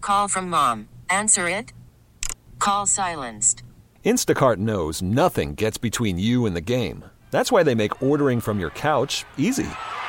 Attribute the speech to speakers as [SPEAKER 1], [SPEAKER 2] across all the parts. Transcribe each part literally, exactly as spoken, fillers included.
[SPEAKER 1] Call from mom. Answer it. Call silenced.
[SPEAKER 2] Instacart knows nothing gets between you and the game. That's why they make ordering from your couch easy.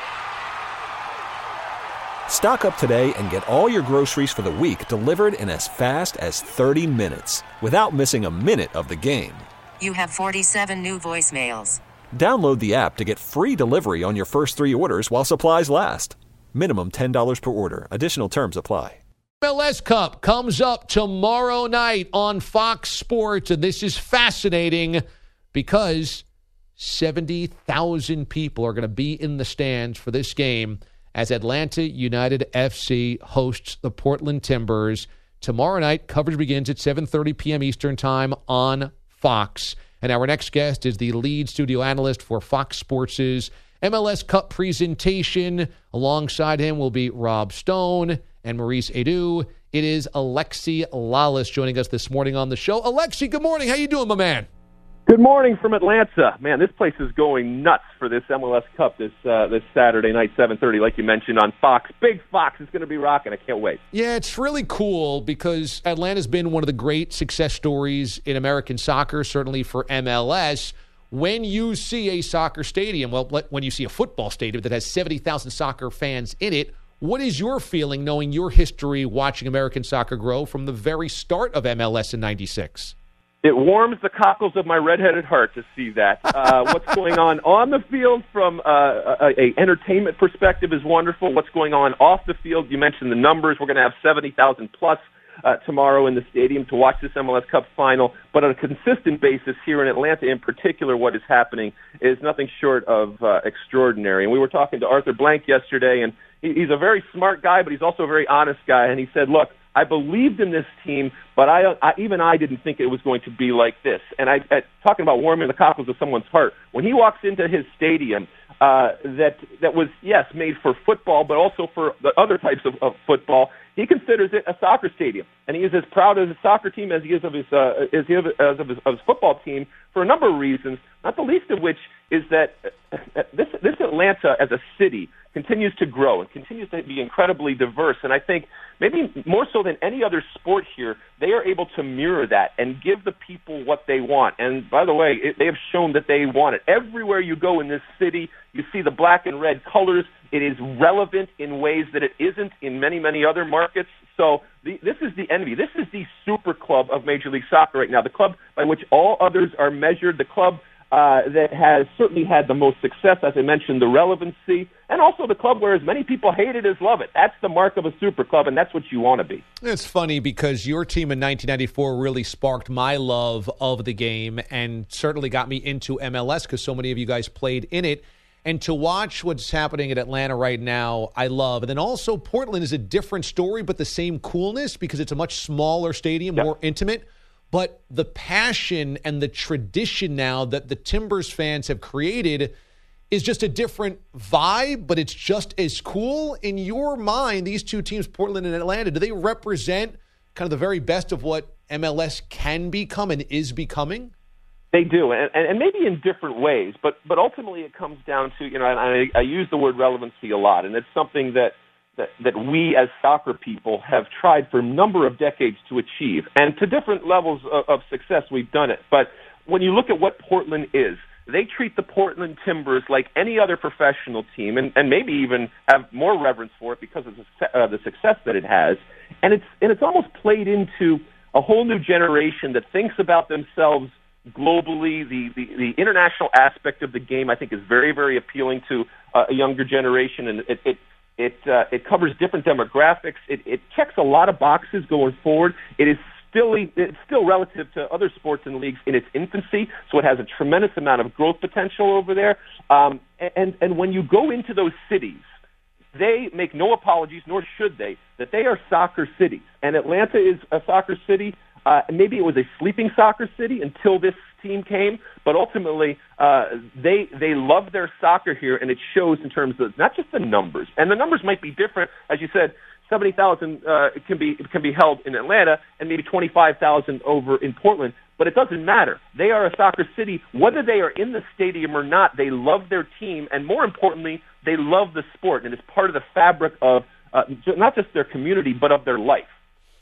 [SPEAKER 2] Stock up today and get all your groceries for the week delivered in as fast as thirty minutes without missing a minute of the game.
[SPEAKER 1] You have forty-seven new voicemails.
[SPEAKER 2] Download the app to get free delivery on your first three orders while supplies last. Minimum ten dollars per order. Additional terms apply.
[SPEAKER 3] M L S Cup comes up tomorrow night on Fox Sports, and this is fascinating because seventy thousand people are going to be in the stands for this game as Atlanta United F C hosts the Portland Timbers. Tomorrow night, coverage begins at seven thirty p.m. Eastern Time on Fox. And our next guest is the lead studio analyst for Fox Sports' M L S Cup presentation. Alongside him will be Rob Stone and Maurice Edu. It is Alexi Lalas joining us this morning on the show. Alexi, good morning. How you doing, my man?
[SPEAKER 4] Good morning from Atlanta. Man, this place is going nuts for this M L S Cup this uh, this Saturday night, seven thirty, like you mentioned, on Fox. Big Fox is going to be rocking. I can't wait.
[SPEAKER 3] Yeah, it's really cool because Atlanta's been one of the great success stories in American soccer, certainly for M L S. When you see a soccer stadium, well, when you see a football stadium that has seventy thousand soccer fans in it, what is your feeling knowing your history watching American soccer grow from the very start of M L S in ninety-six?
[SPEAKER 4] It warms the cockles of my redheaded heart to see that. Uh, what's going on on the field from uh, a, a entertainment perspective is wonderful. What's going on off the field, you mentioned the numbers. We're going to have seventy thousand plus uh, tomorrow in the stadium to watch this M L S Cup final. But on a consistent basis here in Atlanta in particular, what is happening is nothing short of uh, extraordinary. And we were talking to Arthur Blank yesterday, and he, he's a very smart guy, but he's also a very honest guy. And he said, look, I believed in this team, but I, I even I didn't think it was going to be like this. And I, I talking about warming the cockles of someone's heart, when he walks into his stadium, uh, that that was yes made for football, but also for the other types of, of football, he considers it a soccer stadium, and he is as proud of his soccer team as he is of his uh, as he is of his, of his football team for a number of reasons. Not the least of which is that this this Atlanta as a city continues to grow and continues to be incredibly diverse. And I think maybe more so than any other sport here, they are able to mirror that and give the people what they want. And by the way, it, they have shown that they want it. Everywhere you go in this city, you see the black and red colors. It is relevant in ways that it isn't in many, many other markets. So the, this is the envy. This is the super club of Major League Soccer right now, the club by which all others are measured, the club Uh, that has certainly had the most success, as I mentioned, the relevancy, and also the club where as many people hate it as love it. That's the mark of a super club, and that's what you want to be.
[SPEAKER 3] It's funny because your team in nineteen ninety-four really sparked my love of the game and certainly got me into M L S because so many of you guys played in it. And to watch what's happening in Atlanta right now, I love. And then also Portland is a different story, but the same coolness because it's a much smaller stadium, yep. more intimate. But the passion and the tradition now that the Timbers fans have created is just a different vibe, but it's just as cool. In your mind, these two teams, Portland and Atlanta, do they represent kind of the very best of what M L S can become and is becoming?
[SPEAKER 4] They do, and, and maybe in different ways. But but ultimately it comes down to, you know, and I, I use the word relevancy a lot, and it's something that That, that we as soccer people have tried for a number of decades to achieve. And to different levels of, of success, we've done it. But when you look at what Portland is, they treat the Portland Timbers like any other professional team, and, and maybe even have more reverence for it because of the, uh, the success that it has. And it's, and it's almost played into a whole new generation that thinks about themselves globally. The, the, the international aspect of the game, I think, is very, very appealing to uh, a younger generation, and it, it It uh, it covers different demographics. It, it checks a lot of boxes going forward. It is still it's still relative to other sports and leagues in its infancy, so it has a tremendous amount of growth potential over there. Um, and and when you go into those cities, they make no apologies, nor should they, that they are soccer cities. And Atlanta is a soccer city. Uh, maybe it was a sleeping soccer city until this team came, but ultimately uh, they they love their soccer here, and it shows in terms of not just the numbers. And the numbers might be different, as you said. seventy thousand uh, can be can be held in Atlanta, and maybe twenty-five thousand over in Portland. But it doesn't matter. They are a soccer city. Whether they are in the stadium or not, they love their team, and more importantly, they love the sport, and it's part of the fabric of uh, not just their community, but of their life.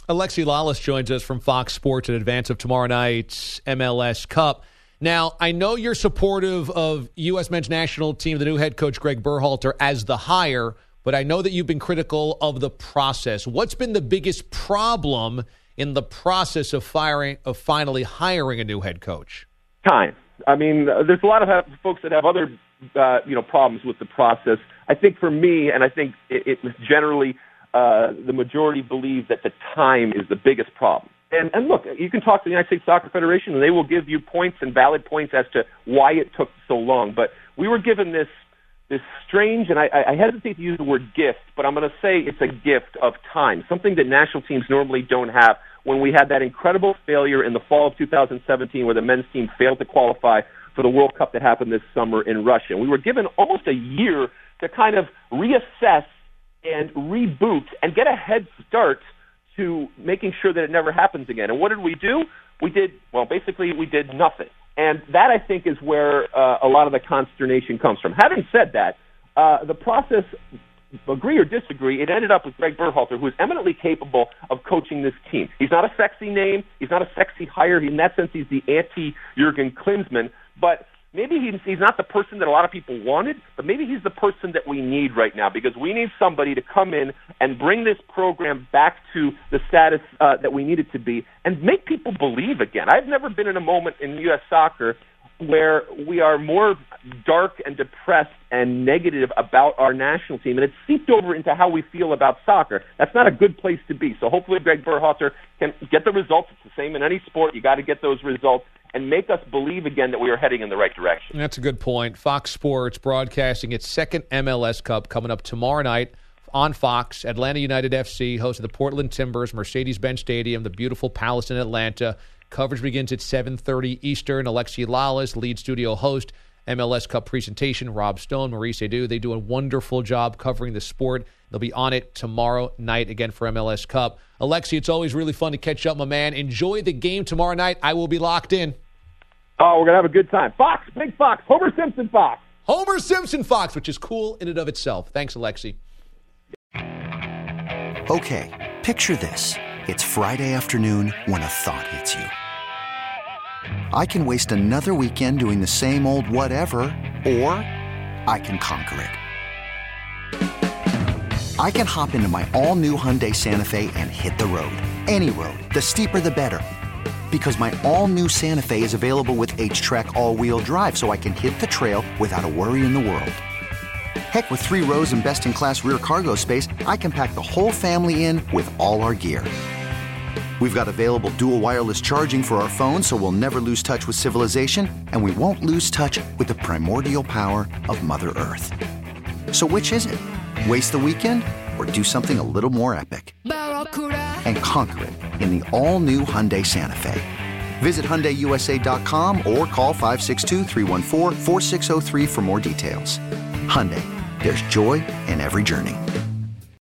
[SPEAKER 3] Alexi Lalas joins us from Fox Sports in advance of tomorrow night's M L S Cup. Now, I know you're supportive of U S men's national team, the new head coach, Greg Berhalter, as the hire, but I know that you've been critical of the process. What's been the biggest problem in the process of firing, of finally hiring a new head coach?
[SPEAKER 4] Time. I mean, uh, there's a lot of uh, folks that have other, uh, you know, problems with the process. I think for me, and I think it, it was generally uh, the majority believe that the time is the biggest problem. And, and look, you can talk to the United States Soccer Federation, and they will give you points and valid points as to why it took so long. But we were given this this strange, and I, I hesitate to use the word gift, but I'm going to say it's a gift of time, something that national teams normally don't have. When we had that incredible failure in the fall of two thousand seventeen where the men's team failed to qualify for the World Cup that happened this summer in Russia. And we were given almost a year to kind of reassess and reboot and get a head start to making sure that it never happens again. And what did we do? We did, well, basically we did nothing. And that, I think, is where uh, a lot of the consternation comes from. Having said that, uh, the process, agree or disagree, it ended up with Greg Berhalter, who is eminently capable of coaching this team. He's not a sexy name. He's not a sexy hire. In that sense, he's the anti-Jurgen Klinsmann. But maybe he's, he's not the person that a lot of people wanted, but maybe he's the person that we need right now, because we need somebody to come in and bring this program back to the status uh, that we need it to be and make people believe again. I've never been in a moment in U S soccer where we are more dark and depressed and negative about our national team, and it's seeped over into how we feel about soccer. That's not a good place to be. So hopefully Greg Berhalter can get the results. It's the same in any sport. You got to get those results and make us believe again that we are heading in the right direction.
[SPEAKER 3] That's a good point. Fox Sports broadcasting its second M L S Cup coming up tomorrow night on Fox. Atlanta United F C hosting the Portland Timbers, Mercedes-Benz Stadium, the beautiful Palace in Atlanta. Coverage begins at seven thirty Eastern. Alexi Lalas, lead studio host, M L S Cup presentation. Rob Stone, Maurice Edu. They do a wonderful job covering the sport. They'll be on it tomorrow night again for M L S Cup. Alexi, it's always really fun to catch up, my man. Enjoy the game tomorrow night. I will be locked in.
[SPEAKER 4] Oh, we're going to have a good time. Fox, big Fox, Homer Simpson Fox.
[SPEAKER 3] Homer Simpson Fox, which is cool in and of itself. Thanks, Alexi.
[SPEAKER 5] Okay, picture this. It's Friday afternoon when a thought hits you. I can waste another weekend doing the same old whatever, or I can conquer it. I can hop into my all-new Hyundai Santa Fe and hit the road. Any road. The steeper, the better. Because my all-new Santa Fe is available with H-Track all-wheel drive, so I can hit the trail without a worry in the world. Heck, with three rows and best-in-class rear cargo space, I can pack the whole family in with all our gear. We've got available dual wireless charging for our phones, so we'll never lose touch with civilization, and we won't lose touch with the primordial power of Mother Earth. So which is it? Waste the weekend or do something a little more epic? And conquer it in the all-new Hyundai Santa Fe. Visit Hyundai U S A dot com or call five six two, three one four, four six zero three for more details. Hyundai, there's joy in every journey.